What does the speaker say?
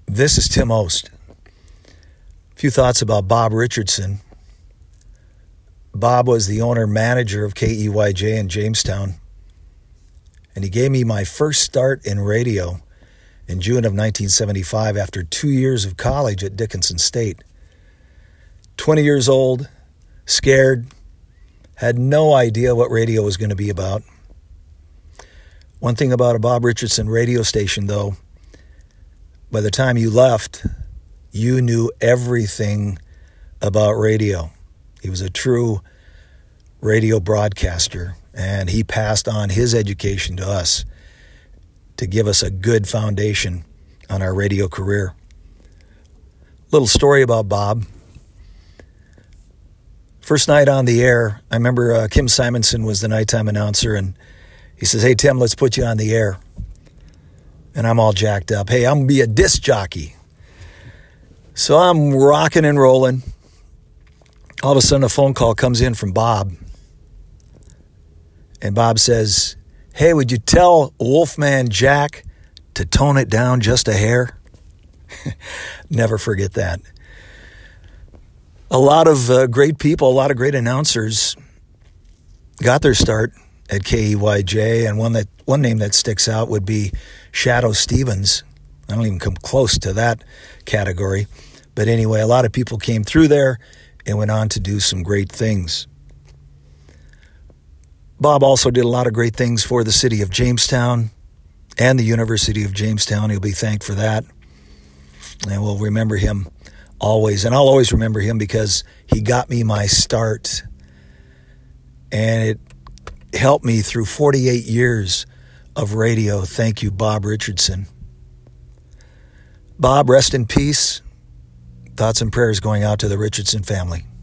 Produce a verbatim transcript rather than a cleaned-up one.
This is Tim Ost. A few thoughts about Bob Richardson. Bob was the owner-manager of K E Y J in Jamestown, and he gave me my first start in radio in June of nineteen seventy-five after two years of college at Dickinson State. twenty years old, scared, had no idea what radio was going to be about. One thing about a Bob Richardson radio station, though, by the time you left, you knew everything about radio. He was a true radio broadcaster, and he passed on his education to us to give us a good foundation on our radio career. Little story about Bob. First night on the air, I remember uh, Kim Simonson was the nighttime announcer, and he says, "Hey, Tim, let's put you on the air." And I'm all jacked up. Hey, I'm going to be a disc jockey. So I'm rocking and rolling. All of a sudden, a phone call comes in from Bob. And Bob says, "Hey, would you tell Wolfman Jack to tone it down just a hair?" Never forget that. A lot of uh, great people, a lot of great announcers got their start at K E Y J, and one that one name that sticks out would be Shadow Stevens. I don't even come close to that category. But anyway, a lot of people came through there and went on to do some great things. Bob also did a lot of great things for the city of Jamestown and the University of Jamestown. He'll be thanked for that. And we'll remember him always. And I'll always remember him because he got me my start. And it helped me through forty-eight years of radio. Thank you, Bob Richardson. Bob, rest in peace. Thoughts and prayers going out to the Richardson family.